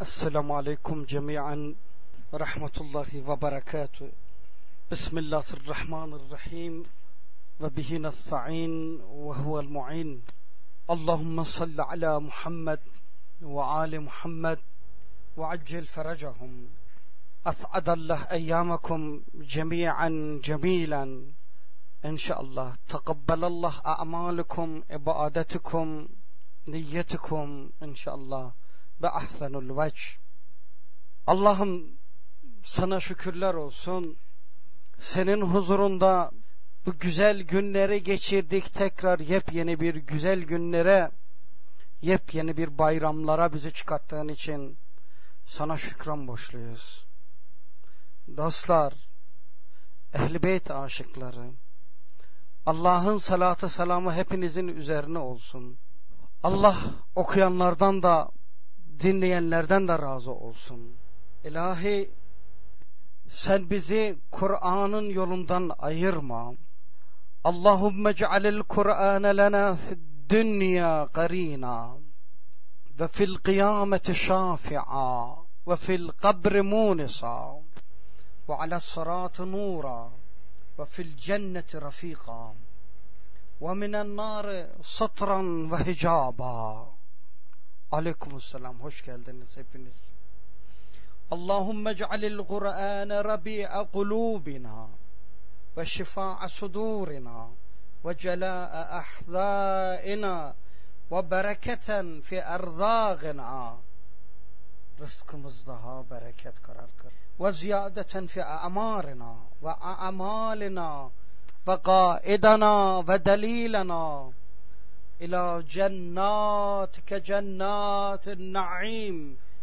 Esselamu Aleyküm cemiyen ve rahmetullahi ve berekatuhu. Bismillahirrahmanirrahim ve bihi nesta'in ve huvel mu'in. Allahümme salli ala Muhammed ve ali Muhammed ve accil feracahum. Es'adallah eyyamakum cemiyen cemilen. İnşallah. Tekabbelallah a'malukum, ibadetikum, niyetikum inşallah. Ve ahsenul vecih. Allah'ım sana şükürler olsun. Senin huzurunda bu güzel günleri geçirdik. Tekrar yepyeni bir güzel günlere, yepyeni bir bayramlara bizi çıkarttığın için sana şükran borçluyuz. Dostlar, Ehl-i Beyt aşıkları, Allah'ın salatı selamı hepinizin üzerine olsun. Allah okuyanlardan da dinleyenlerden de razı olsun. İlahi, sen bizi Kur'an'ın yolundan ayırma. Allahümme cealil Kur'ane lena fid dünya qarina ve fil kıyameti şafi'a ve fil kabri munisa ve alas sıratı nura ve fil cenneti rafika ve minen nari satran ve hicaba. Aleykümselam, hoş geldiniz hepiniz. Allahümme cealil Kur'ane rabi'a kulubina ve şifa'a sudurina ve celâ'a ahzâina ve bereketen fi erzâgina. Rızkımızda ha bereket karar kır. Ve ziyadeten fi a'marina ve a'malina ve qaidana ve delilana إلى جناتك جنات النعيم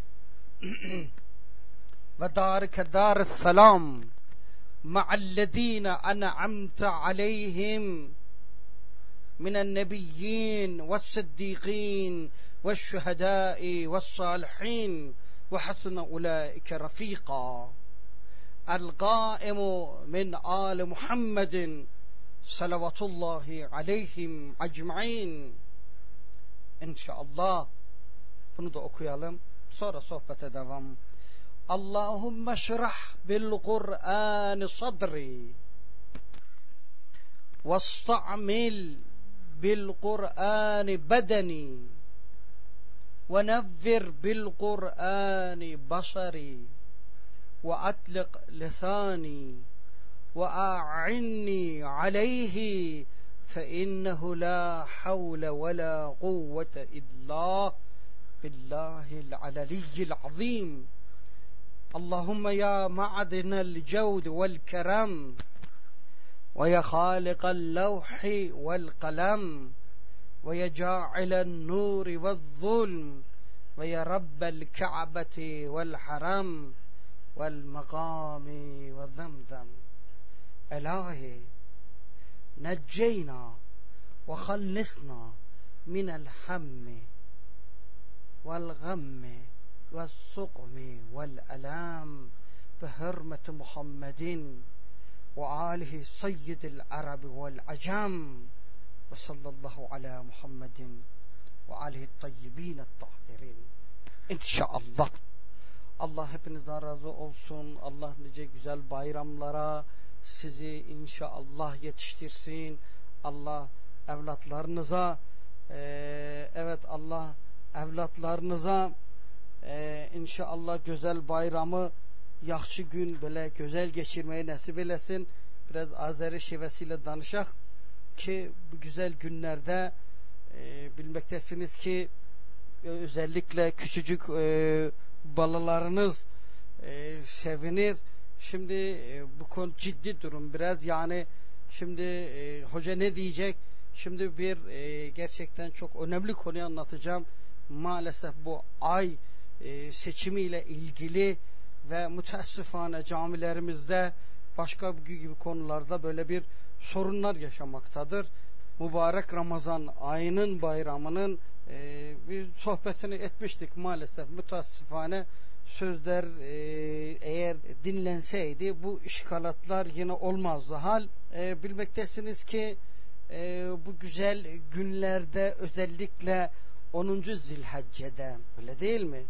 ودارك دار السلام مع الذين أنعمت عليهم من النبيين والصديقين والشهداء والصالحين وحسن أولئك رفيقا القائم من آل محمد Salawatullahi aleyhim ecmaîn. İnşallah. Bunu da okuyalım. Sonra sohbete devam. Allahümme şrah bil Kur'an sadri. Vesta'mil bil Kur'an bedeni. Ve nevvir bil Kur'an basari. Ve atliq lisani. وأعني عليه فإنه لا حول ولا قوة إلا بالله العلي العظيم. اللهم يا معدن الجود والكرم ويا خالق اللوح والقلم ويا جاعل النور والظلم ويا رب الكعبة والحرم والمقام والزمزم. إلهي نجينا وخلصنا من الهم والغم والسقم والألام بحرمة محمد وآله سيد العرب والعجم وصلى الله على محمد وآله الطيبين الطاهرين. İnşallah. Allah hepinizden razı olsun. Allah nice güzel bayramlara sizi inşallah yetiştirsin. Allah evlatlarınıza Allah evlatlarınıza inşallah güzel bayramı, yaxşı gün böyle güzel geçirmeyi nasip eylesin. Biraz Azeri şivesiyle danışak ki bu güzel günlerde bilmektesiniz ki özellikle küçücük balalarınız sevinir. Şimdi bu konu ciddi durum biraz, yani şimdi hoca ne diyecek? Şimdi bir gerçekten çok önemli konuyu anlatacağım. Maalesef bu ay seçimiyle ilgili ve müteessifane camilerimizde başka gibi konularda böyle bir sorunlar yaşamaktadır. Mübarek Ramazan ayının bayramının bir sohbetini etmiştik. Maalesef müteessifane sözler eğer dinlenseydi bu işgalatlar yine olmazdı. Hal bilmektesiniz ki bu güzel günlerde özellikle 10. Zilhicce'de, öyle değil mi?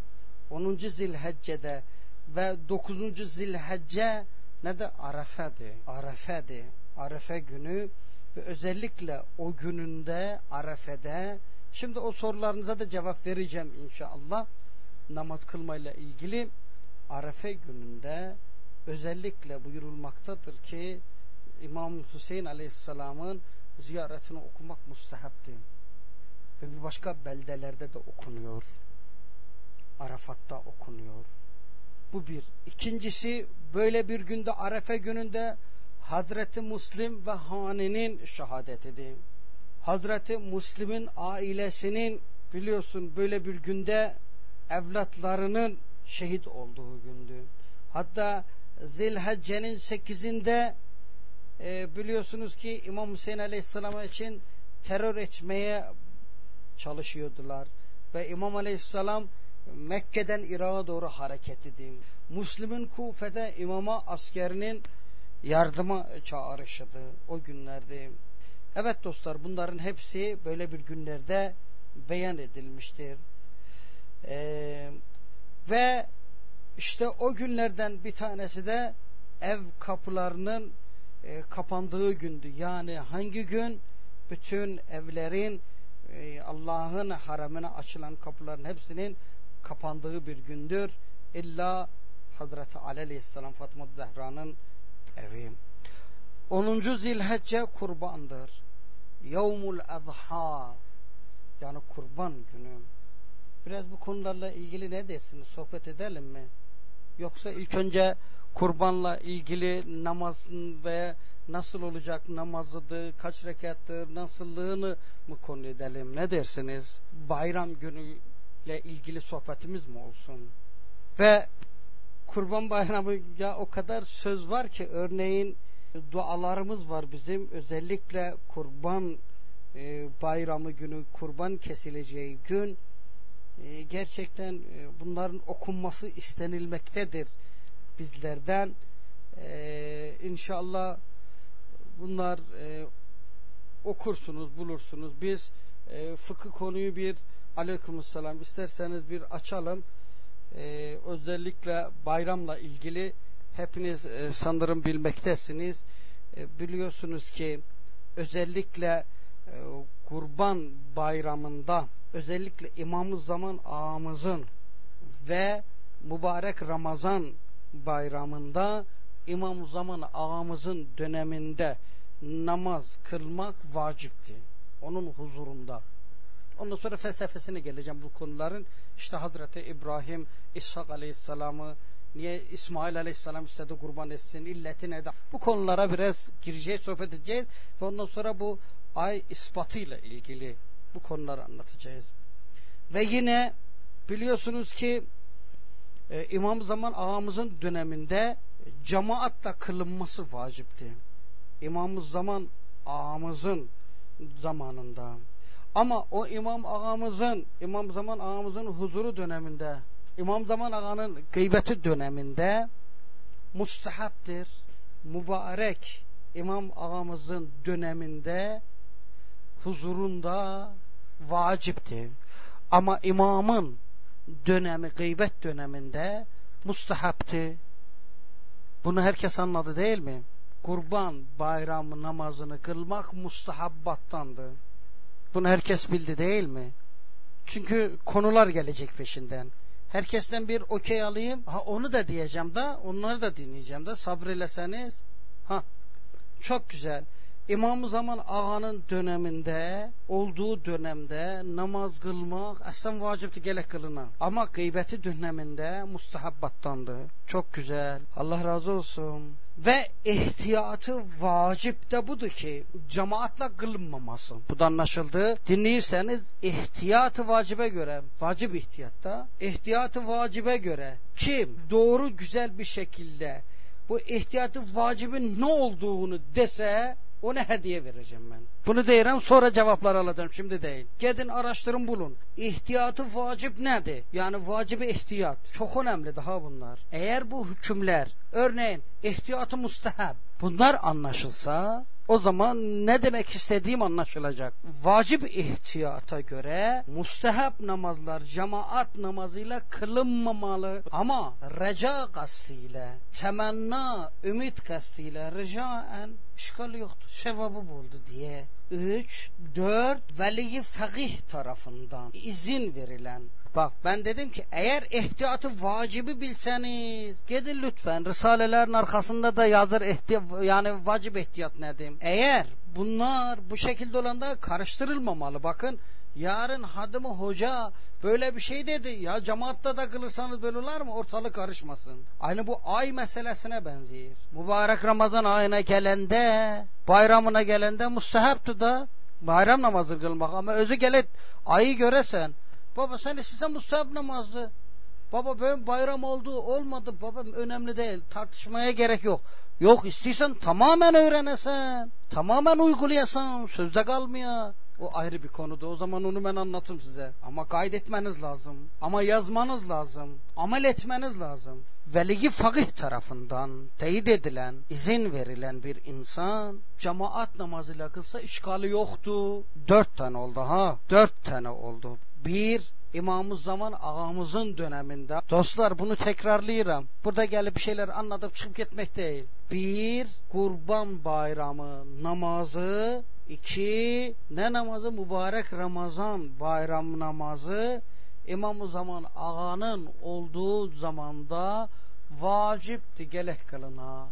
10. Zilhecce'de ve 9. Zilhecce ne de Arefe'di. Arefe'di. Arefe günü ve özellikle o gününde Arefe'de, şimdi o sorularınıza da cevap vereceğim inşallah. Namaz kılmayla ilgili Arefe gününde özellikle buyurulmaktadır ki İmam Hüseyin Aleyhisselam'ın ziyaretini okumak müstehaptır. Ve bir başka beldelerde de okunuyor. Arafat'ta okunuyor. Bu bir. İkincisi, böyle bir günde, Arefe gününde Hazreti Müslim ve haninin şehadetidir. Hazreti Müslim'in ailesinin, biliyorsun, böyle bir günde evlatlarının şehit olduğu gündü. Hatta Zilhecce'nin 8'inde biliyorsunuz ki İmam Hüseyin Aleyhisselam için terör etmeye çalışıyordular. Ve İmam Aleyhisselam Mekke'den Irak'a doğru hareket edildi. Müslim'in Kufe'de imama askerinin yardıma çağrışıdı o günlerde. Evet dostlar, bunların hepsi böyle bir günlerde beyan edilmiştir. Ve işte o günlerden bir tanesi de ev kapılarının kapandığı gündü. Yani hangi gün? Bütün evlerin, Allah'ın haramına açılan kapıların hepsinin kapandığı bir gündür. İlla Hazreti Ali Aleyhisselam Fatıma Zehra'nın evi. 10. Zilhecce kurbandır. Yevmul Adha, yani kurban günü. Biraz bu konularla ilgili ne dersiniz? Sohbet edelim mi? Yoksa ilk önce kurbanla ilgili namazın ve nasıl olacak namazıdır, kaç rekattır, nasıllığını mı konu edelim? Ne dersiniz? Bayram günüyle ilgili sohbetimiz mi olsun? Ve Kurban Bayramı, ya o kadar söz var ki, örneğin dualarımız var bizim, özellikle Kurban Bayramı günü, kurban kesileceği gün gerçekten bunların okunması istenilmektedir bizlerden. İnşallah bunlar okursunuz, bulursunuz. Biz fıkıh konuyu bir, aleykümselam, isterseniz bir açalım. Özellikle bayramla ilgili hepiniz sanırım bilmektesiniz. Biliyorsunuz ki özellikle Kurban Bayramı'nda, özellikle İmam-ı Zaman ağamızın ve mübarek Ramazan Bayramı'nda, İmam-ı Zaman ağamızın döneminde namaz kılmak vacipti. Onun huzurunda. Ondan sonra felsefesine geleceğim bu konuların. İşte Hazreti İbrahim, İshak Aleyhisselam'ı, niye İsmail Aleyhisselam istedi kurban etsin, illeti ne de. Bu konulara biraz gireceğiz, sohbet edeceğiz. Ve ondan sonra bu ay ispatıyla ilgili bu konuları anlatacağız. Ve yine biliyorsunuz ki İmam-ı Zaman ağamızın döneminde cemaatla kılınması vacipti. İmam-ı Zaman ağamızın zamanında. Ama o İmam Zaman ağamızın huzuru döneminde, İmam Zaman ağanın gıybeti döneminde mustahaptir. Mübarek İmam ağamızın döneminde huzurunda vacipti. Ama imamın dönemi, gıybet döneminde mustahaptı. Bunu herkes anladı değil mi? Kurban bayramı namazını kılmak mustahabbattandı. Bunu herkes bildi değil mi? Çünkü konular gelecek peşinden. Herkesten bir okey alayım. Onu da diyeceğim de, onları da dinleyeceğim de, sabredeseniz. Çok güzel. İmam-ı Zaman ağanın döneminde, olduğu dönemde namaz kılmak aslen vacipti, gerek kılına. Ama gıybeti döneminde mustahabbattandı. Çok güzel. Allah razı olsun. Ve ihtiyatı vacip de budur ki cemaatla kılınmaması. Bu da anlaşıldı. Dinleyirseniz ihtiyatı vacibe göre, vacip ihtiyatta, ihtiyatı vacibe göre kim doğru güzel bir şekilde bu ihtiyatı vacibin ne olduğunu dese, ona hediye vereceğim ben. Bunu deyirim, sonra cevaplar alacağım, şimdi değil. Gidin araştırın, bulun. İhtiyatı vacip nedir? Yani vacibi ihtiyat. Çok önemli daha bunlar. Eğer bu hükümler, örneğin ihtiyatı mustahab, bunlar anlaşılsa, O zaman ne demek istediğim anlaşılacak. Vacip ihtiyata göre mustehab namazlar cemaat namazıyla kılınmamalı. Ama reca kastıyla, temenna, ümit kastıyla ricaen işgal yoktur. Sevabı buldu diye. 3, 4 veli fakih tarafından izin verilen. Bak ben dedim ki eğer ihtiyatı vacibi bilseniz gidin lütfen risalelerin arkasında da yazır yani vacip ihtiyat nedir? Eğer bunlar bu şekilde olanda karıştırılmamalı. Bakın yarın hadımı hoca böyle bir şey dedi. Ya cemaatta da kılırsanız böyle olur mu? Ortalık karışmasın. Aynı bu ay meselesine benziyor. Mübarek Ramazan ayına gelende, bayramına gelende mustahaptı da bayram namazı kılmak ama özü gelet ayı göresen. Baba sen istersen mustahap namazı. Baba böyle bayram oldu olmadı baba önemli değil. Tartışmaya gerek yok. Yok istiyorsan tamamen öğrenesen. Tamamen uygulayasan. Sözde kalmıyor. O ayrı bir konuda. O zaman onu ben anlatayım size. Ama kaydetmeniz lazım. Ama yazmanız lazım. Amel etmeniz lazım. Veli fakih tarafından teyit edilen, izin verilen bir insan cemaat namazıyla kılsa işgali yoktu. 4 tane oldu ha. 4 tane oldu. 1, İmam-ı-Zaman ağamızın döneminde. Dostlar bunu tekrarlayırım. Burada gelip bir şeyler anlatıp çıkıp gitmek değil. 1, Kurban Bayramı namazı. 2, ne namazı? Mübarek Ramazan bayram namazı. İmam-ı Zaman ağanın olduğu zamanda vacipti gelek kılına.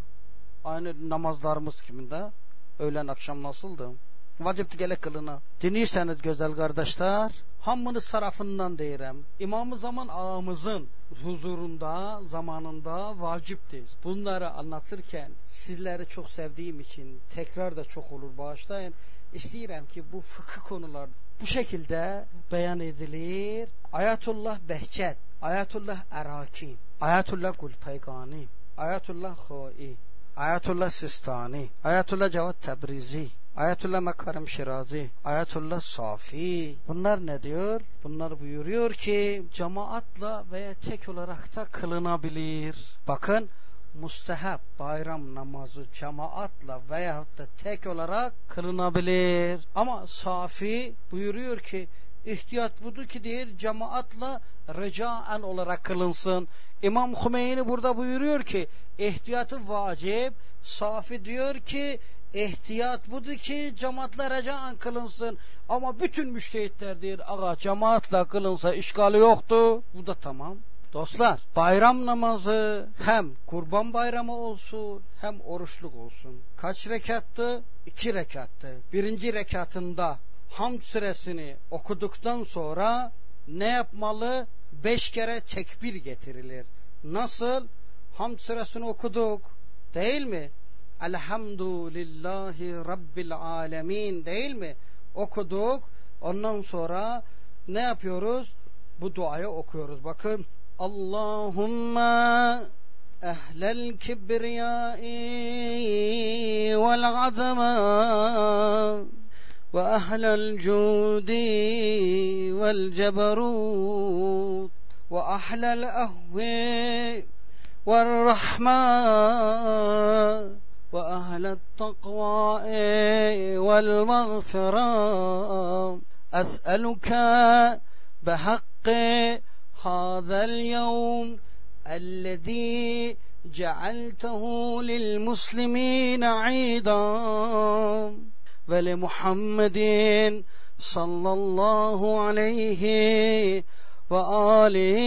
Aynı namazlarımız kiminde? Öğlen akşam nasıldı? Vacipti gelek kılına. Dinliyseniz güzel kardeşler, hamınız tarafından deyirəm. İmam-ı Zaman ağamızın huzurunda, zamanında vacipti. Bunları anlatırken sizleri çok sevdiğim için tekrar da çok olur bağışlayın. İstəyirəm ki bu fıkıh konular bu şekilde beyan edilir. Ayetullah Behçet, Ayetullah Eraki, Ayetullah Gulpeygani, Ayetullah Khoi, Ayetullah Sistani, Ayetullah Cevat Tebrizi, Ayetullah Mekarim Şirazi, Ayetullah Safi. Bunlar ne diyor? Bunlar buyuruyor ki cemaatla veya tek olarak da kılınabilir. Bakın mustahab bayram namazı cemaatla veyahut da tek olarak kılınabilir. Ama Safi buyuruyor ki ihtiyat budur ki diyor cemaatla ricaen olarak kılınsın. İmam Hümeyni burada buyuruyor ki ihtiyatı vacip. Safi diyor ki ihtiyat budur ki cemaatla ricaen kılınsın. Ama bütün müştehitler diyor ağa cemaatla kılınsa işgali yoktu. Bu da tamam. Dostlar bayram namazı hem kurban bayramı olsun hem oruçluk olsun. Kaç rekattı? 2 rekattı. 1. rekatında hamd suresini okuduktan sonra ne yapmalı? 5 kere tekbir getirilir. Nasıl? Hamd suresini okuduk değil mi? Elhamdülillahi Rabbil alemin değil mi? Okuduk. Ondan sonra ne yapıyoruz? Bu duayı okuyoruz. Bakın. Allahümme ehlel kibriyai vel azama ve ehlel cudi vel ceberut ve ehlel ahvi vel rahma ve ehlel takva vel mağfira es'eluka bihakkı هذا اليوم الذي جعلته للمسلمين عيدا ولمحمد صلى الله عليه وآله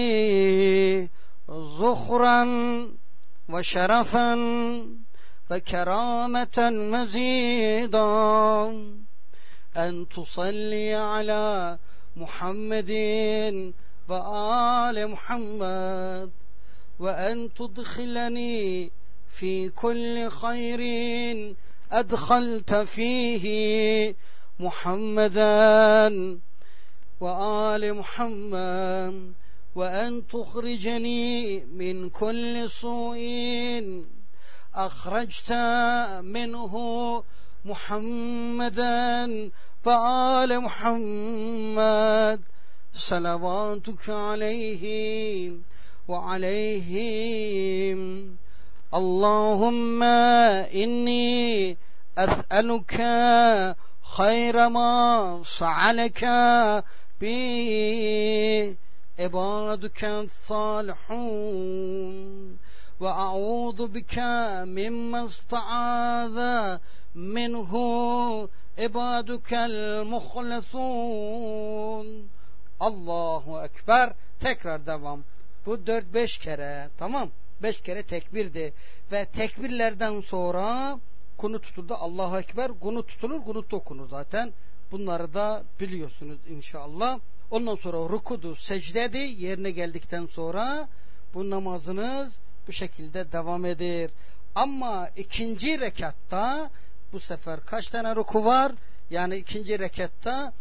ذخرا وشرفا وكرامة مزيدا أن تصلي على محمد وآل محمد وأن تدخلني في كل خير أدخلت فيه محمدا وآل محمد وأن تخرجني من كل سوء أخرجت منه محمدا وآل محمد صلواتك عليهم وعليهم اللهم إني es'eluke hayra ma sa'aleke bi ibaduke salihun ve a'udhu bike mimma ista'aza minhu ibadukel muhlesun. Allahu Ekber. Tekrar devam. Bu 4-5 kere. Tamam. 5 kere tekbirdi. Ve tekbirlerden sonra kunut tutuldu. Allahu Ekber. Kunut tutulur. Kunut da okunur zaten. Bunları da biliyorsunuz inşallah. Ondan sonra rukudu, secdedi. Yerine geldikten sonra bu namazınız bu şekilde devam eder. Ama ikinci rekatta bu sefer kaç tane ruku var? Yani ikinci rekatta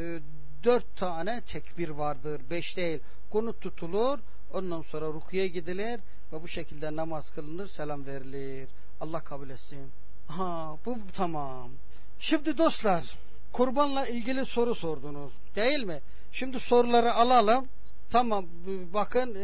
4 tane tekbir vardır. 5 değil. Kunut tutulur. Ondan sonra rukuya gidilir ve bu şekilde namaz kılınır, selam verilir. Allah kabul etsin. Bu tamam. Şimdi dostlar, kurbanla ilgili soru sordunuz. Değil mi? Şimdi soruları alalım. Tamam. Bakın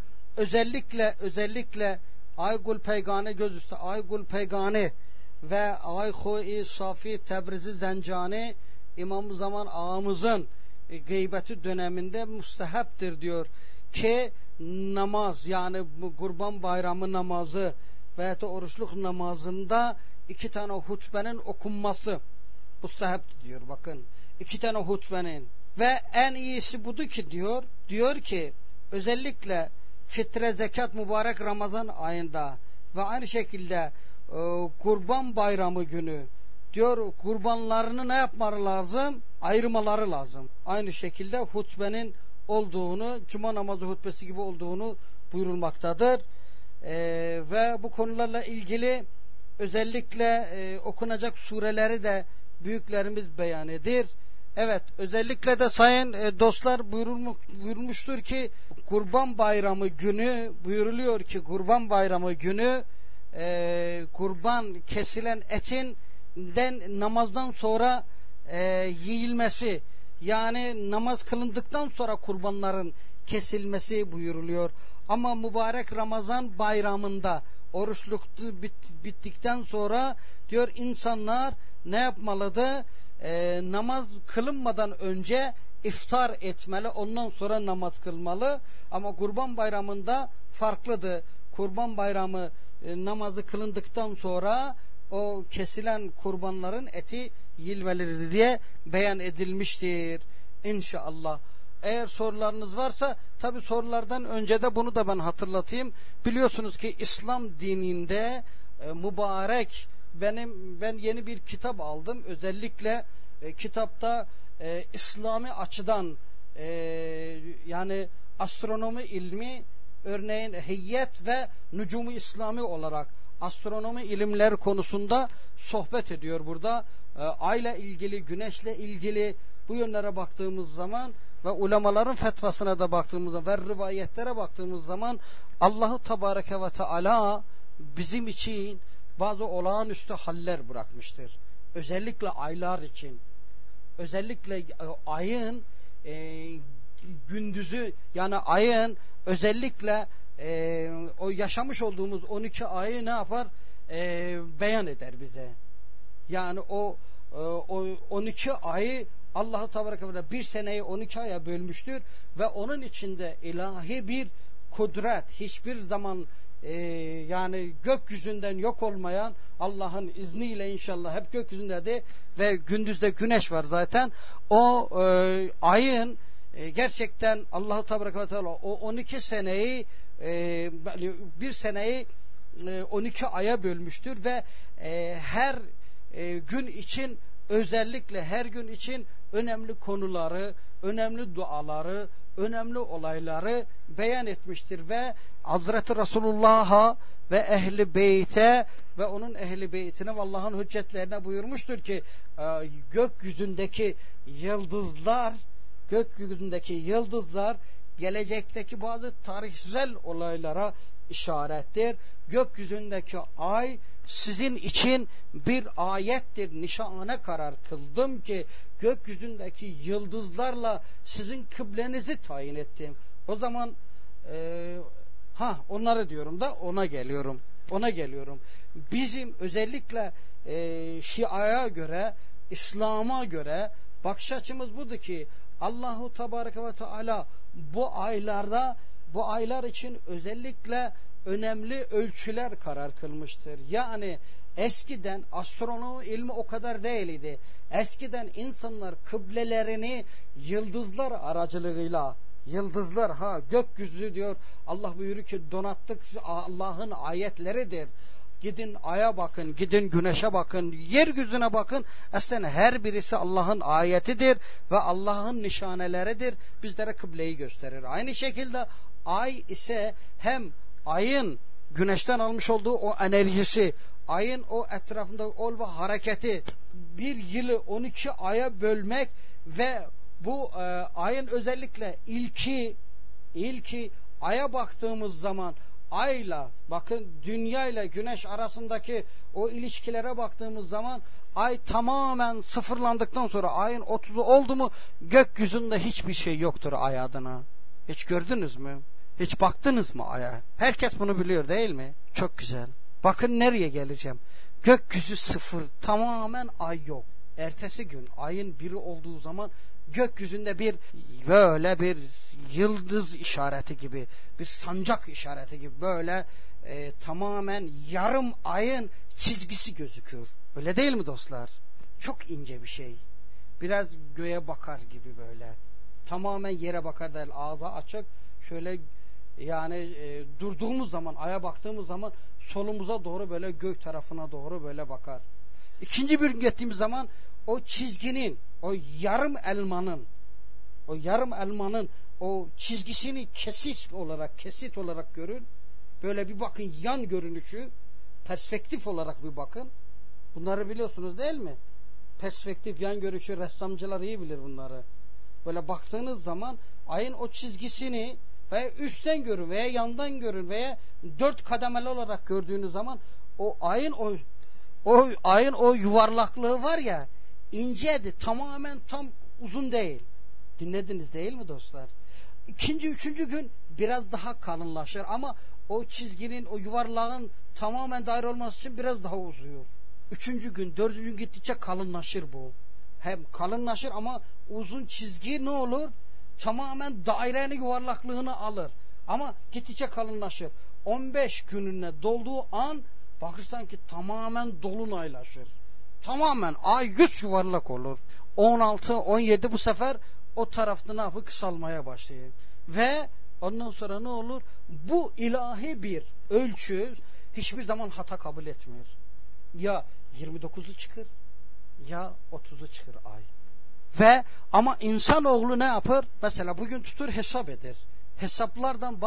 özellikle Aygul Peygani gözüstü Aygul Peygani ve Ayhu-i Safi Tebrizi Zencani İmam-ı Zaman ağamızın gıybeti döneminde müstehaptir diyor ki namaz, yani Kurban Bayramı namazı veya da oruçluk namazında 2 tane hutbenin okunması müstehaptir diyor. Bakın 2 tane hutbenin ve en iyisi budur ki diyor ki özellikle fitre zekat mübarek Ramazan ayında ve aynı şekilde Kurban Bayramı günü diyor kurbanlarını ne yapmaları lazım? Ayırmaları lazım. Aynı şekilde hutbenin olduğunu, cuma namazı hutbesi gibi olduğunu buyurulmaktadır. Ve bu konularla ilgili özellikle okunacak sureleri de büyüklerimiz beyan edir. Evet, özellikle de sayın dostlar buyurulmuştur ki Kurban Bayramı günü buyuruluyor ki Kurban Bayramı günü kurban kesilen etinden namazdan sonra yiyilmesi, yani namaz kılındıktan sonra kurbanların kesilmesi buyuruluyor. Ama mübarek Ramazan bayramında oruçluk bittikten sonra diyor insanlar ne yapmalıdır? Namaz kılınmadan önce iftar etmeli, ondan sonra namaz kılmalı. Ama Kurban Bayramı'nda farklıdır. Kurban Bayramı namazı kılındıktan sonra o kesilen kurbanların eti yiyilmelidir diye beyan edilmiştir. İnşallah. Eğer sorularınız varsa, tabi sorulardan önce de bunu da ben hatırlatayım. Biliyorsunuz ki İslam dininde mübarek ben yeni bir kitap aldım. Özellikle kitapta İslami açıdan yani astronomi ilmi, örneğin Hiyyet ve Nucumu İslami olarak astronomi ilimler konusunda sohbet ediyor burada. Ayla ilgili, güneşle ilgili bu yönlere baktığımız zaman ve ulemaların fetvasına da baktığımız zaman ve rivayetlere baktığımız zaman Allah-u Tebareke ve Teala bizim için bazı olağanüstü haller bırakmıştır. Özellikle aylar için. Özellikle ayın gündüzü, yani ayın özellikle o yaşamış olduğumuz 12 ayı ne yapar? Beyan eder bize. Yani o 12 ayı Allah-u Tebareke ve Teala bir seneyi 12 aya bölmüştür ve onun içinde ilahi bir kudret, hiçbir zaman yani gökyüzünden yok olmayan, Allah'ın izniyle inşallah hep gökyüzündedir ve gündüzde güneş var zaten. O ayın gerçekten Allah-u Tebareke ve Teala o 12 seneyi bir seneyi 12 aya bölmüştür ve her gün için, özellikle her gün için önemli konuları, önemli duaları, önemli olayları beyan etmiştir ve Hazreti Resulullah'a ve ehli beyte ve onun ehli beytine ve Allah'ın hüccetlerine buyurmuştur ki gökyüzündeki yıldızlar gelecekteki bazı tarihsel olaylara işarettir. Gökyüzündeki ay sizin için bir ayettir. Nişane karar kıldım ki gökyüzündeki yıldızlarla sizin kıblenizi tayin ettim. O zaman onları diyorum da ona geliyorum. Ona geliyorum. Bizim özellikle Şia'ya göre, İslam'a göre bakış açımız budur ki Allahu Tebareke ve Teala bu aylar için özellikle önemli ölçüler karar kılmıştır. Yani eskiden astronomi ilmi o kadar değildi. Eskiden insanlar kıblelerini yıldızlar aracılığıyla, gökyüzü diyor Allah buyuruyor ki donattık, Allah'ın ayetleridir. Gidin aya bakın, gidin güneşe bakın, yeryüzüne bakın. Aslında her birisi Allah'ın ayetidir ve Allah'ın nişaneleridir. Bizlere kıbleyi gösterir. Aynı şekilde ay ise hem ayın güneşten almış olduğu o enerjisi, ayın o etrafında ol ve hareketi, bir yılı 12 aya bölmek ve bu ayın özellikle ilki aya baktığımız zaman ayla, bakın dünya ile güneş arasındaki o ilişkilere baktığımız zaman ay tamamen sıfırlandıktan sonra ayın 30'u oldu mu gökyüzünde hiçbir şey yoktur ay adına. Hiç gördünüz mü? Hiç baktınız mı aya? Herkes bunu biliyor değil mi? Çok güzel. Bakın nereye geleceğim. Gökyüzü sıfır, tamamen ay yok. Ertesi gün ayın biri olduğu zaman gökyüzünde böyle bir yıldız işareti gibi, bir sancak işareti gibi böyle tamamen yarım ayın çizgisi gözüküyor. Öyle değil mi dostlar? Çok ince bir şey. Biraz göğe bakar gibi böyle. Tamamen yere bakar değil, ağzı açık. Şöyle yani durduğumuz zaman, aya baktığımız zaman solumuza doğru böyle gök tarafına doğru böyle bakar. İkinci bir gün gittiğimiz zaman o çizginin, o yarım elmanın o çizgisini kesit olarak görün. Böyle bir bakın, yan görünüşü, perspektif olarak bir bakın. Bunları biliyorsunuz değil mi? Perspektif, yan görünüşü, ressamcılar iyi bilir bunları. Böyle baktığınız zaman ayın o çizgisini veya üstten görün veya yandan görün veya 4 kademeli olarak gördüğünüz zaman o ayın o yuvarlaklığı var ya, inceydi, tamamen tam uzun değil. Dinlediniz değil mi dostlar? İkinci, üçüncü gün biraz daha kalınlaşır ama o çizginin, o yuvarlağın tamamen daire olması için biraz daha uzuyor. Üçüncü gün, dördüncü gün gittikçe kalınlaşır bu. Hem kalınlaşır ama uzun çizgi ne olur? Tamamen dairenin yuvarlaklığını alır. Ama gittikçe kalınlaşır. 15 gününe dolduğu an bakırsan ki tamamen dolunaylaşır. Tamamen ay yüz yuvarlak olur. 16, 17 bu sefer o tarafta ne yapıyor? Kısalmaya başlayır. Ve ondan sonra ne olur? Bu ilahi bir ölçü hiçbir zaman hata kabul etmiyor. Ya 29'u çıkır ya 30'u çıkır ay. Ve ama insanoğlu ne yapar? Mesela bugün tutur hesap eder. Hesaplardan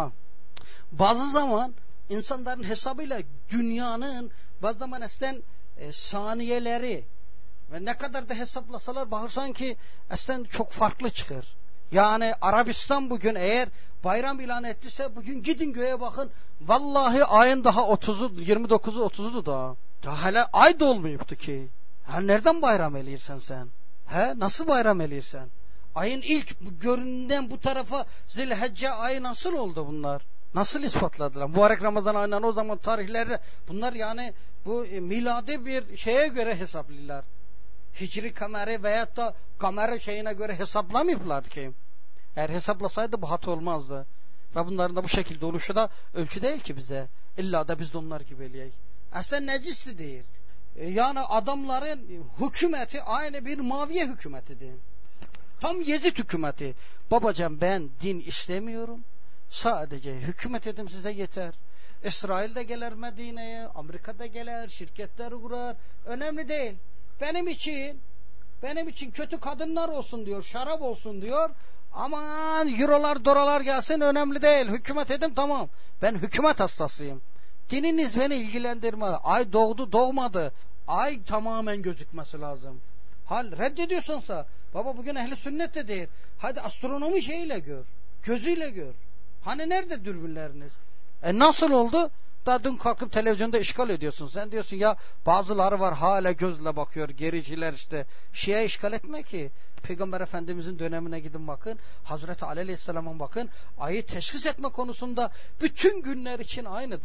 bazı zaman insanların hesabıyla dünyanın bazı zaman saniyeleri ve ne kadar da hesaplasalar bakırsan ki çok farklı çıkar. Yani Arabistan bugün eğer bayram ilan ettiyse bugün gidin göğe bakın. Vallahi ayın daha 30'u, 29'u 30'u daha hala ay dolmuyuptu ki. Ha nereden bayram elirsen sen? He nasıl bayram elirsen? Ayın ilk göründen bu tarafa Zilhicce ayı nasıl oldu bunlar? Nasıl ispatladılar? Mübarek Ramazan ayından o zaman tarihlerde bunlar yani bu miladi bir şeye göre hesaplıyorlar. Hicri kameri veyahut da kameri şeyine göre hesaplamıyorlardı ki. Eğer hesaplasaydı bu hata olmazdı. Ve bunların da bu şekilde oluşu da ölçü değil ki bize. İlla da biz de onlar gibi eleyek. Aslında necisli değil. Yani adamların hükümeti aynı bir Muaviye hükümetidir. Tam Yezid hükümeti. Babacığım ben din istemiyorum. Sadece hükümet edim size yeter. İsrail'de gelir Medine'ye, Amerika'da gelir, şirketler kurar. Önemli değil. Benim için kötü kadınlar olsun diyor, şarap olsun diyor. Aman eurolar, dolar gelsin önemli değil. Hükümet edim tamam. Ben hükümet hastasıyım. Dininiz beni ilgilendirmez. Ay doğdu doğmadı. Ay tamamen gözükmesi lazım. Hal reddediyorsansa baba bugün ehli sünnet de değil. Hadi astronomi şeyiyle gör. Gözüyle gör. Hani nerede dürbünleriniz? Nasıl oldu? Daha dün kalkıp televizyonda işgal ediyorsun. Sen diyorsun ya bazıları var hala gözle bakıyor. Gericiler işte. Şia işgal etme ki. Peygamber Efendimizin dönemine gidin bakın. Hazreti Ali Aleyhisselam'a bakın. Ayı teşhis etme konusunda bütün günler için aynıdır.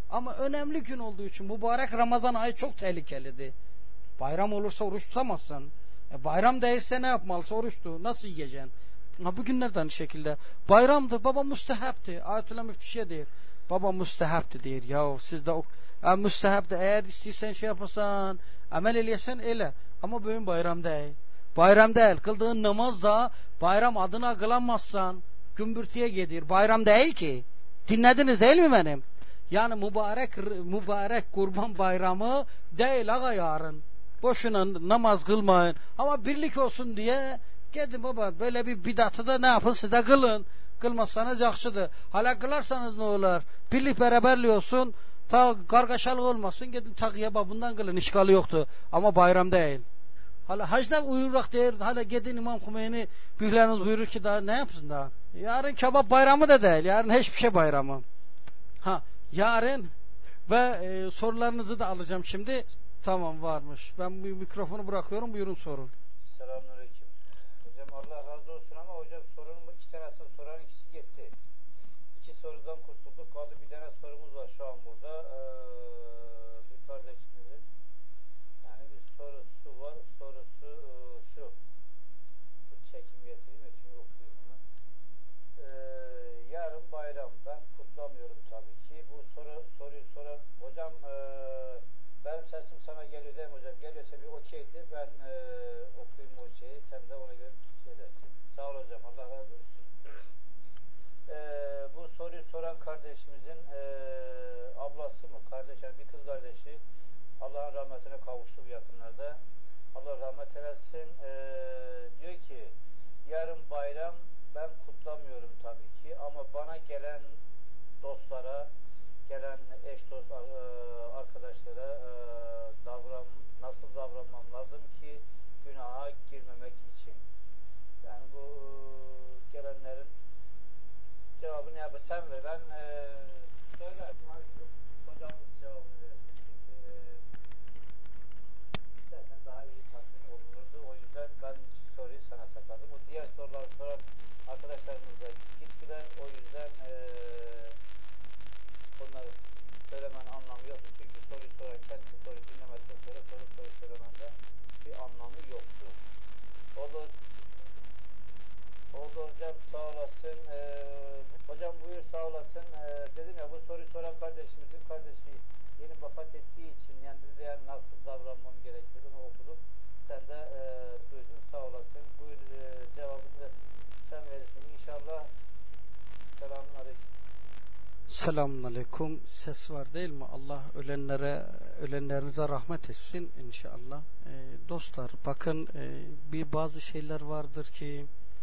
Ama önemli gün olduğu için mübarek Ramazan ayı çok tehlikelidir. Bayram olursa oruç tutamazsın. Bayram değilse ne yapmalısın? Oruç tut. Nasıl yiyeceksin? Bugünlerde aynı şekilde. Bayramdır. Baba müstehaptı. Ayetullah müftüşe der. Baba müstehaptı der. Ya siz de müstehaptı. Eğer istiyorsan şey yaparsan, amel eleyesen ele. Ama bugün bayram değil. Bayram değil. Kıldığın namaz da bayram adına kılamazsan gümbürtüye gelir. Bayram değil ki. Dinlediniz değil mi benim? Yani mübarek kurban bayramı değil ağa yarın. Boşuna namaz kılmayın. Ama birlik olsun diye gidin baba böyle bir bidatı da ne yapın siz de kılın. Kılmazsanız yakışıdır. Hala kılarsanız ne olur? Birlik beraberliği olsun. Ta kargaşalık olmasın. Gidin takıya babından kılın. İşgali yoktu. Ama bayram değil. Hala hacda uyurak der. Hala gidin İmam Hümeyni büyükleriniz buyurur ki daha ne yapsın daha? Yarın kebap bayramı da değil. Yarın hiçbir şey bayramı. Yarın ve sorularınızı da alacağım şimdi. Tamam varmış. Ben bu mikrofonu bırakıyorum. Buyurun sorun. Selamünaleyküm. Hocam Allah razı olsun ama hocam sorunun iki tanesini soran ikisi gitti. İki sorudan kurtulduk. Kaldı bir tane sorumuz var şu an burada. Bir kardeşimizin yani bir sorusu var. Sorusu şu. Bu çekim getireyim de çünkü okuyayım onu. Yarın bayram. Ben kutlamıyorum tabii ki. Bu soruyu soran hocam benim sesim sana geliyor değil mi hocam? Geliyorsa bir okeydi. Ben okuyayım o şeyi. Sen de ona göre şey dersin. Sağ ol hocam. Allah razı olsun. Bu soruyu soran kardeşimizin ablası mı? Kardeş yani bir kız kardeşi. Allah'ın rahmetine kavuştu bu yakınlarda. Allah rahmet eylesin. Diyor ki yarın bayram ben kutlamıyorum tabii ki ama bana gelen dostlara gelen eş dost arkadaşlara nasıl davranmam lazım ki günaha girmemek için. Yani bu gelenlerin cevabını yap sen ver. Ben söyle hocamız cevabını versin. Çünkü senden daha iyi tatmin olunurdu. O yüzden ben soruyu sana sakladım. O diğer soruları soran arkadaşlarımız da gittiler. O yüzden onları söylemenin anlamı yoktu. Çünkü soruyu soran kendisi soruyu dinlemedikten sonra soru söylemende bir anlamı yoktu. Oldu hocam sağ olasın. Hocam buyur sağ olasın. Dedim ya bu soruyu soran kardeşimizin kardeşi yeni vefat ettiği için yani dedi yani nasıl davranmam gerektiğini okudum. Sen de duydun sağ olasın. Buyur cevabını da sen verirsin inşallah. Selamun aleyküm. Selamun aleyküm. Ses var değil mi? Allah ölenlerinize rahmet etsin inşallah. Dostlar bakın bazı şeyler vardır ki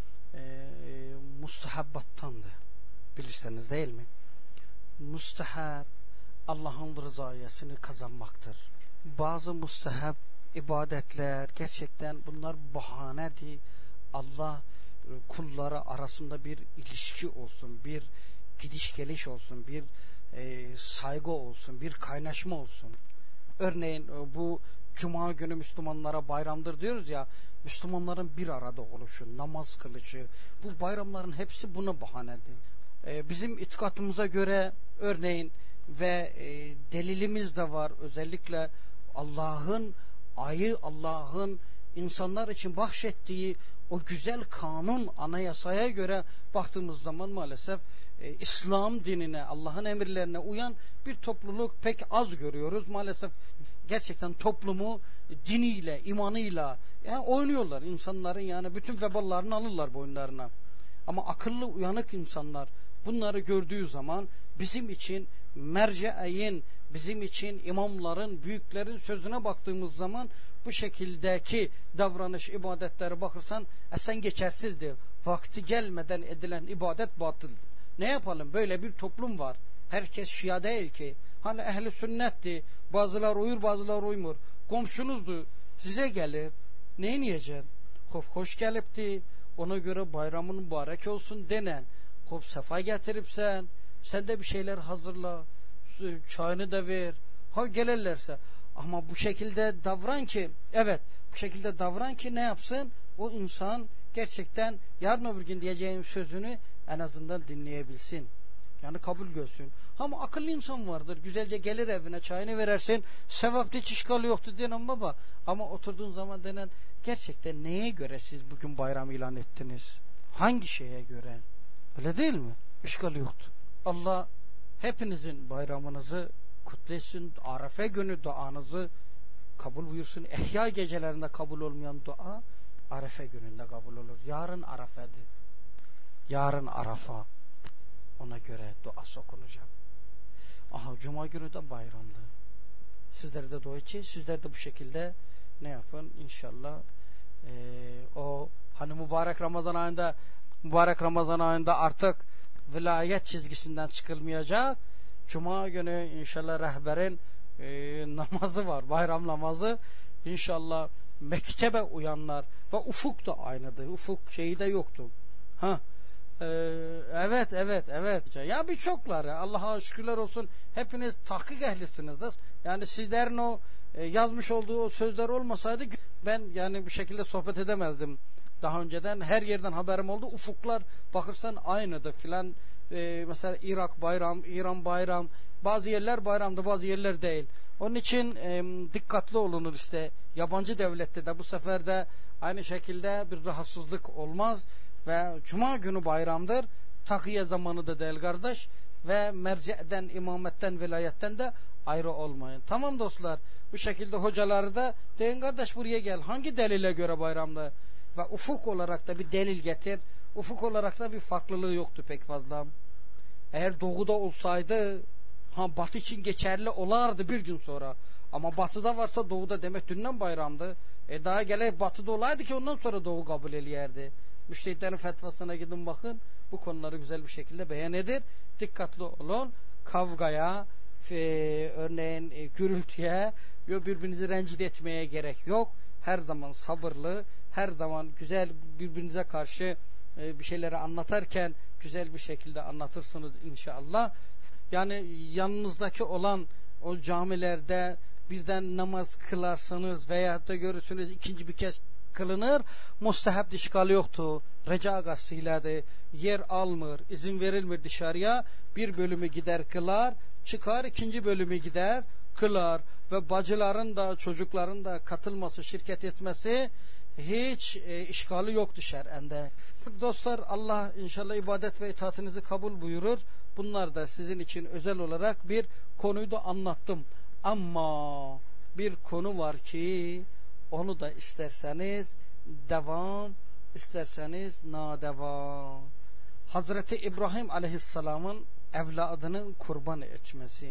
mustahabbattandı. Bilirseniz değil mi? Mustahab Allah'ın rızayesini kazanmaktır. Bazı mustahab ibadetler gerçekten bunlar bahanedir. Allah kulları arasında bir ilişki olsun, bir gidiş geliş olsun, bir saygı olsun, bir kaynaşma olsun. Örneğin bu Cuma günü Müslümanlara bayramdır diyoruz ya, Müslümanların bir arada oluşu, namaz kılışı, bu bayramların hepsi buna bahanedir. Bizim itikadımıza göre örneğin ve delilimiz de var, özellikle Allah'ın ayı, Allah'ın insanlar için bahşettiği o güzel kanun, anayasaya göre baktığımız zaman maalesef İslam dinine, Allah'ın emirlerine uyan bir topluluk pek az görüyoruz. Maalesef gerçekten toplumu diniyle, imanıyla yani oynuyorlar. İnsanların yani bütün veballarını alırlar boyunlarına. Ama akıllı, uyanık insanlar bunları gördüğü zaman bizim için merceğin, bizim için imamların, büyüklerin sözüne baktığımız zaman bu şekildeki davranış, ibadetleri bakırsan esen geçersizdir. Vakti gelmeden edilen ibadet batıldır. Ne yapalım? Böyle bir toplum var. Herkes Şia değil ki. Hani ehli sünnetti. Bazılar uyur, bazılar uymur. Komşunuzdu. Size gelir. Neyin yiyeceksin? Hoş gelipti. Ona göre bayramın mübarek olsun denen. Sefa getirip sen de bir şeyler hazırla. Çayını da ver. Gelirlerse. Ama bu şekilde davran ki, evet, bu şekilde davran ki ne yapsın? O insan gerçekten yarın öbür gün diyeceğim sözünü en azından dinleyebilsin. Yani kabul görsün. Ama akıllı insan vardır. Güzelce gelir evine, çayını verirsin. Sevapta hiç işgali yoktu denen baba. Ama oturduğun zaman denen, gerçekten neye göre siz bugün bayram ilan ettiniz? Hangi şeye göre? Öyle değil mi? İşgali yoktu. Allah hepinizin bayramınızı kutlasın. Arefe günü duanızı kabul buyursun. İhya gecelerinde kabul olmayan dua Arefe gününde kabul olur. Yarın Arefe'dir. Yarın Arafa. Ona göre dua okunacak. Aha, Cuma günü de bayramdı. Sizler de dua için, sizler de bu şekilde ne yapın? İnşallah o hani mübarek Ramazan ayında artık vilayet çizgisinden çıkılmayacak. Cuma günü inşallah rehberin namazı var. Bayram namazı. İnşallah mektebe uyanlar ve ufuk da aynıdır. Ufuk şeyi de yoktu. Evet. Ya birçokları Allah'a şükürler olsun, hepiniz tahkik ehlisiniz. Yani sizlerin o yazmış olduğu o sözler olmasaydı ben yani bu şekilde sohbet edemezdim. Daha önceden her yerden haberim oldu. Ufuklar bakırsan aynıdır filan. Mesela Irak bayram, İran bayram. Bazı yerler bayramda, bazı yerler değil. Onun için dikkatli olunur işte. Yabancı devlette de bu sefer de aynı şekilde bir rahatsızlık olmaz. Ve Cuma günü bayramdır. Takiye zamanı da değil kardeş. Ve merce'den, imametten, vilayetten de ayrı olmayın. Tamam dostlar. Bu şekilde hocaları da deyin kardeş buraya gel. Hangi delile göre bayramda? Ve ufuk olarak da bir delil getir. Ufuk olarak da bir farklılığı yoktu pek fazla. Eğer doğuda olsaydı batı için geçerli olardı bir gün sonra. Ama batıda varsa doğuda demek dünden bayramdı. Daha gelip batıda olaydı ki ondan sonra doğu kabul eliyerdi. Müştehitlerin fetvasına gidin bakın. Bu konuları güzel bir şekilde beyan edir. Dikkatli olun. Kavgaya, örneğin gürültüye, birbirinizi rencide etmeye gerek yok. Her zaman sabırlı, her zaman güzel birbirinize karşı bir şeyleri anlatırken güzel bir şekilde anlatırsınız inşallah. Yani yanınızdaki olan o camilerde birden namaz kılarsanız veya da görürsünüz ikinci bir kez kılınır. Mustahab işgali yoktu. Reca gazeteydi. Yer almır, izin verilmir dışarıya. Bir bölümü gider kılar, çıkar ikinci bölümü gider kılar ve bacıların da çocukların da katılması, şirket etmesi hiç işgali yoktu şer'ende. Dostlar, Allah inşallah ibadet ve itaatinizi kabul buyurur. Bunlar da sizin için özel olarak bir konuyu da anlattım. Ama bir konu var ki onu da isterseniz devam, isterseniz nadevam. Hazreti İbrahim Aleyhisselam'ın evladının kurban etmesi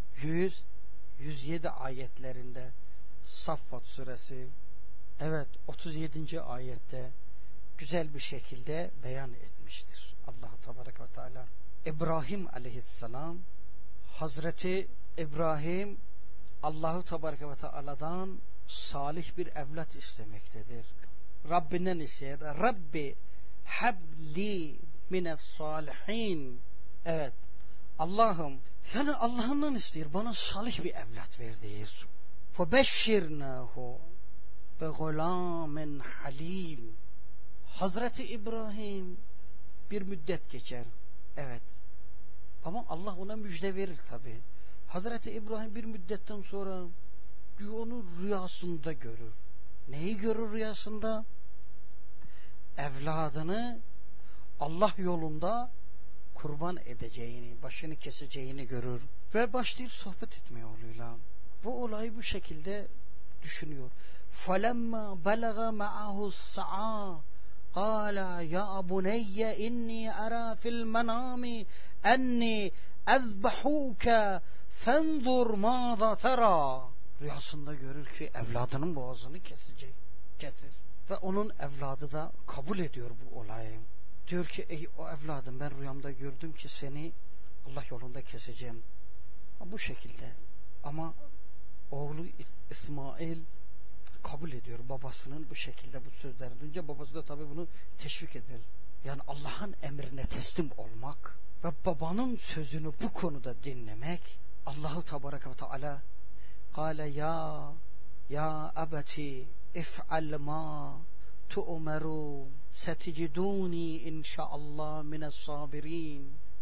107 ayetlerinde Saffat suresi 37. ayette güzel bir şekilde beyan etmiştir. Allah Tebarek ve Teala İbrahim Aleyhisselam, Hazreti İbrahim Allahu Tebarek ve Teala'dan salih bir evlat istemektedir. Rabbinden ise Rabbi habli mines salihin. Evet, Allah'ım, yani Allah'ından istiyor, bana salih bir evlat ver diyor. Febeşşirnahu be gulamin halim. Hazreti İbrahim bir müddet geçer. Evet. Ama Allah ona müjde verir tabi. Hazreti İbrahim bir müddetten sonra onu rüyasında görür. Neyi görür rüyasında? Evladını Allah yolunda kurban edeceğini, başını keseceğini görür. Ve başlayıp sohbet etmeye oğluyla. Bu olayı bu şekilde düşünüyor. فَلَمَّا بَلَغَ مَعَهُ السَّعَى قَالَ يَا بُنَيَّ إِنِّي أَرَى فِي الْمَنَامِ أَنِّي أَذْبَحُوكَ فَانْظُرْ مَاذَا تَرَى. Rüyasında görür ki evladının boğazını kesecek. Kesir. Ve onun evladı da kabul ediyor bu olayı. Diyor ki ey o evladım, ben rüyamda gördüm ki seni Allah yolunda keseceğim. Bu şekilde. Ama oğlu İsmail kabul ediyor babasının bu şekilde bu sözlerini duyunca. Babası da tabii bunu teşvik eder. Yani Allah'ın emrine teslim olmak ve babanın sözünü bu konuda dinlemek. Allahu Tebareke ve Teala قال يا أبتي افعل ما تؤمر ستجدوني إن شاء الله من الصابرين.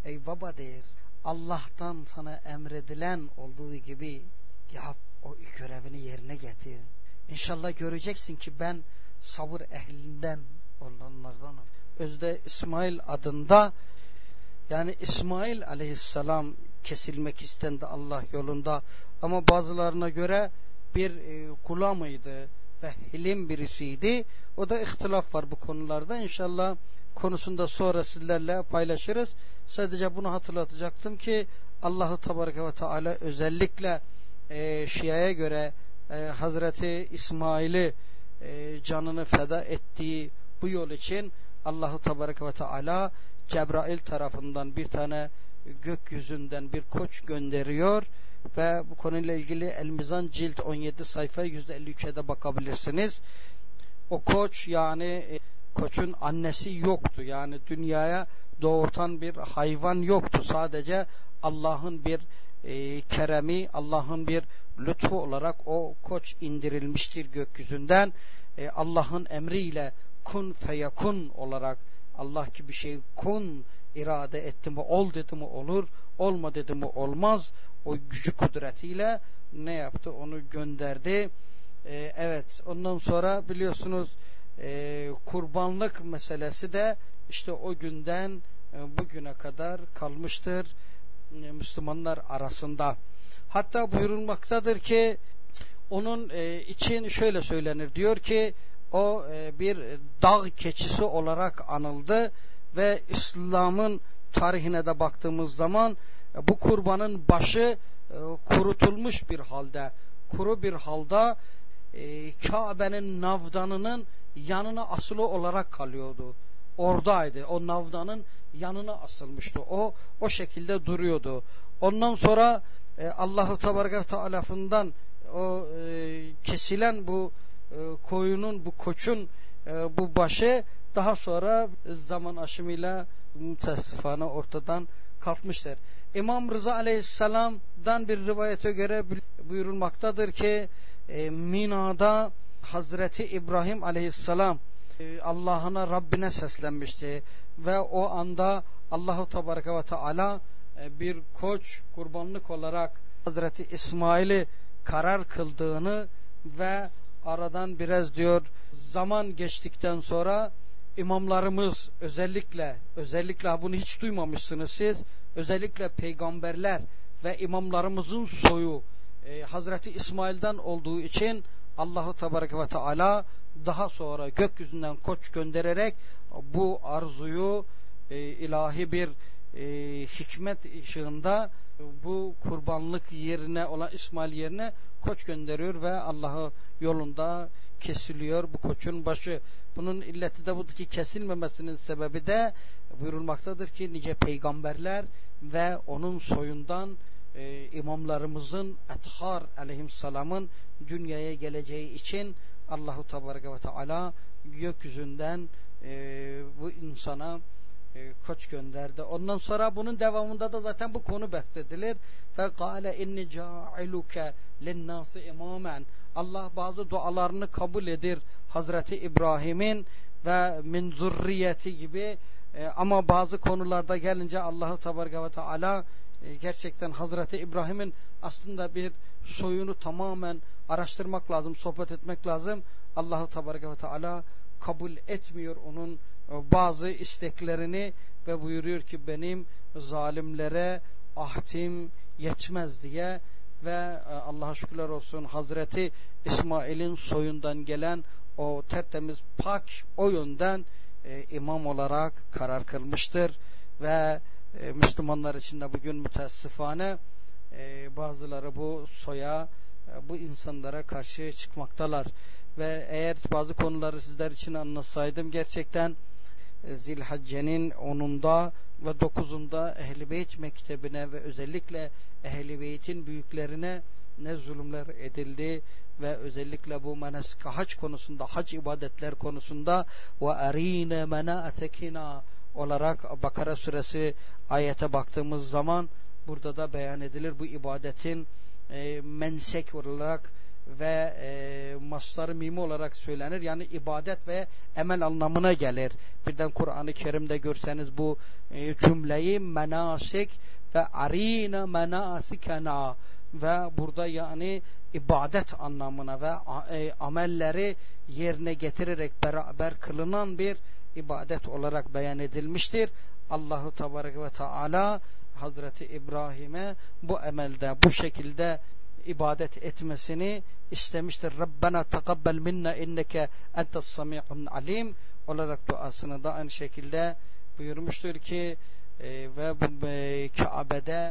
ey baba der, Allah'tan sana emredilen olduğu gibi yap, o görevini yerine getir. İnşallah göreceksin ki ben sabır ehlinden olanlardanım. Özde İsmail adında, yani İsmail aleyhisselam kesilmek istendi Allah yolunda, ama bazılarına göre bir kula mıydı ve hilim birisiydi. O da ihtilaf var bu konularda. İnşallah konusunda sonra sizlerle paylaşırız. Sadece bunu hatırlatacaktım ki Allah-u Tebareke ve Teala özellikle Şia'ya göre Hazreti İsmail'i canını feda ettiği bu yol için Allah-u Tebareke ve Teala Cebrail tarafından bir tane gökyüzünden bir koç gönderiyor ve bu konuyla ilgili El-Mizan cilt 17 sayfa %53'e de bakabilirsiniz. O koç, yani koçun annesi yoktu. Yani dünyaya doğurtan bir hayvan yoktu. Sadece Allah'ın bir keremi, Allah'ın bir lütfu olarak o koç indirilmiştir gökyüzünden. Allah'ın emriyle kun feyekun olarak, Allah ki bir şey kun irade etti mi ol dedi mi olur, olma dedi mi olmaz. O gücü kudretiyle ne yaptı? Onu gönderdi. Evet, ondan sonra biliyorsunuz kurbanlık meselesi de işte o günden bugüne kadar kalmıştır Müslümanlar arasında. Hatta buyurulmaktadır ki onun için şöyle söylenir, diyor ki o bir dağ keçisi olarak anıldı ve İslam'ın tarihine de baktığımız zaman bu kurbanın başı kurutulmuş bir halde, kuru bir halde Kabe'nin navdanının yanına asılı olarak kalıyordu. Oradaydı. O navdanın yanına asılmıştı. O şekilde duruyordu. Ondan sonra Allah-u Tebareke ve Teala'dan o kesilen bu koyunun, bu koçun bu başı daha sonra zaman aşımıyla müteessifane ortadan kalkmıştır. İmam Rıza Aleyhisselam'dan bir rivayete göre buyurulmaktadır ki Mina'da Hazreti İbrahim Aleyhisselam Allah'ına, Rabbine seslenmişti ve o anda Allah-u Tebareke ve Teala bir koç kurbanlık olarak Hazreti İsmail'i karar kıldığını ve aradan biraz diyor zaman geçtikten sonra imamlarımız özellikle bunu hiç duymamışsınız siz, özellikle peygamberler ve imamlarımızın soyu Hazreti İsmail'den olduğu için Allah-u Tebareke ve Teala daha sonra gökyüzünden koç göndererek bu arzuyu ilahi bir hikmet ışığında bu kurbanlık yerine olan İsmail yerine koç gönderiyor ve Allah'ın yolunda kesiliyor bu koçun başı. Bunun illeti de budur ki kesilmemesinin sebebi de buyurulmaktadır ki nice peygamberler ve onun soyundan imamlarımızın Ethar aleyhisselamın dünyaya geleceği için Allah-u Tebareke ve Teala gökyüzünden bu insana koç gönderdi. Ondan sonra bunun devamında da zaten bu konu bahsedilir. Ve kâle inni câ'iluke linnâsi imâmen. Allah bazı dualarını kabul edir Hazreti İbrahim'in ve min zurriyeti gibi, ama bazı konularda gelince Allah-u Tebareke ve Teala gerçekten Hazreti İbrahim'in aslında bir soyunu tamamen araştırmak lazım, sohbet etmek lazım. Allah-u Tebareke ve Teala kabul etmiyor onun bazı isteklerini ve buyuruyor ki benim zalimlere ahdim yetmez diye ve Allah'a şükürler olsun Hazreti İsmail'in soyundan gelen o tertemiz pak o yönden imam olarak karar kılmıştır ve Müslümanlar için de bugün müteessifane bazıları bu soya, bu insanlara karşı çıkmaktalar ve eğer bazı konuları sizler için anlatsaydım gerçekten Zilhacce'nin 10'unda ve 9'unda Ehl-i Beyt mektebine ve özellikle Ehl-i Beyt'in büyüklerine ne zulümler edildi ve özellikle bu menasik hac konusunda, hac ibadetler konusunda ve erine menatekina olarak Bakara suresi ayete baktığımız zaman burada da beyan edilir bu ibadetin mensek olarak ve mastarı mimi olarak söylenir. Yani ibadet ve emel anlamına gelir. Birden Kur'an-ı Kerim'de görseniz bu cümleyi menasik ve arina menasikena ve burada yani ibadet anlamına ve amelleri yerine getirerek beraber kılınan bir ibadet olarak beyan edilmiştir. Allahu Tebarek ve Teala Hazreti İbrahim'e bu emelde bu şekilde ibadet etmesini istemiştir. Rabbena tekabbel minna inneke entes sami'un alim olarak duasını da aynı şekilde buyurmuştur ki ve bu Kabe'de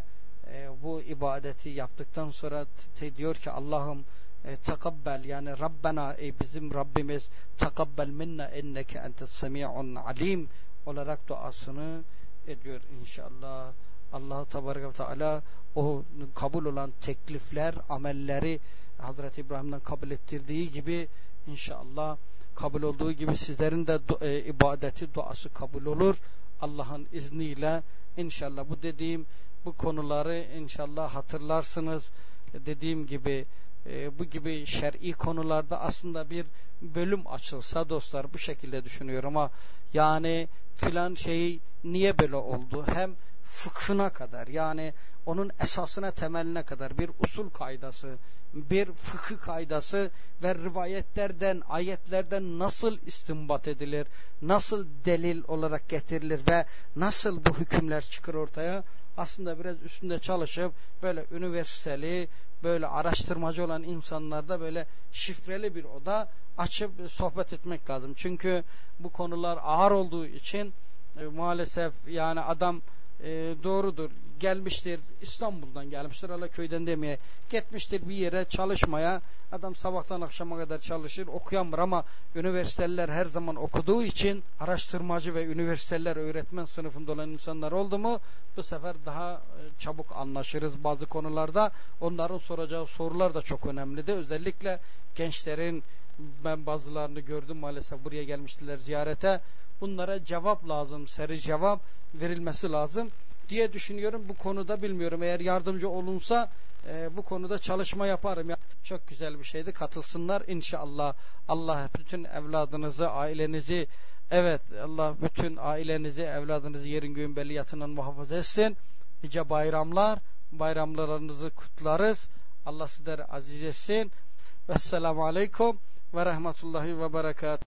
bu ibadeti yaptıktan sonra diyor ki Allah'ım tekabbel yani Rabbena bizim Rabbimiz tekabbel minna inneke entes sami'un alim olarak duasını ediyor inşallah. Allah Tebarek ve Teala o kabul olan teklifler, amelleri Hazreti İbrahim'den kabul ettirdiği gibi inşallah kabul olduğu gibi sizlerin de ibadeti, duası kabul olur. Allah'ın izniyle inşallah bu dediğim bu konuları inşallah hatırlarsınız. Dediğim gibi bu gibi şer'i konularda aslında bir bölüm açılsa dostlar bu şekilde düşünüyorum ama yani filan şey niye böyle oldu? Hem fıkhına kadar yani onun esasına temeline kadar bir usul kaydası, bir fıkıh kaydası ve rivayetlerden, ayetlerden nasıl istinbat edilir, nasıl delil olarak getirilir ve nasıl bu hükümler çıkar ortaya aslında biraz üstünde çalışıp böyle üniversiteli, böyle araştırmacı olan insanlarda böyle şifreli bir oda açıp sohbet etmek lazım. Çünkü bu konular ağır olduğu için maalesef yani adam doğrudur gelmiştir İstanbul'dan gelmiştir Alaköy'den demeye gitmiştir bir yere çalışmaya adam sabahtan akşama kadar çalışır okuyamır ama üniversiteler her zaman okuduğu için araştırmacı ve üniversiteler öğretmen sınıfında olan insanlar oldu mu bu sefer daha çabuk anlaşırız bazı konularda onların soracağı sorular da çok önemli de özellikle gençlerin ben bazılarını gördüm maalesef buraya gelmiştiler ziyarete bunlara cevap lazım seri cevap verilmesi lazım diye düşünüyorum. Bu konuda bilmiyorum eğer yardımcı olunsa bu konuda çalışma yaparım. Çok güzel bir şeydi. Katılsınlar inşallah. Allah bütün evladınızı, ailenizi evet Allah bütün ailenizi, evladınızı yerin göğün belliyatından muhafaza etsin. Nice bayramlarınızı kutlarız. Allah sizleri aziz etsin. Vesselamu aleyküm ve rahmetullahi ve berekatuhu.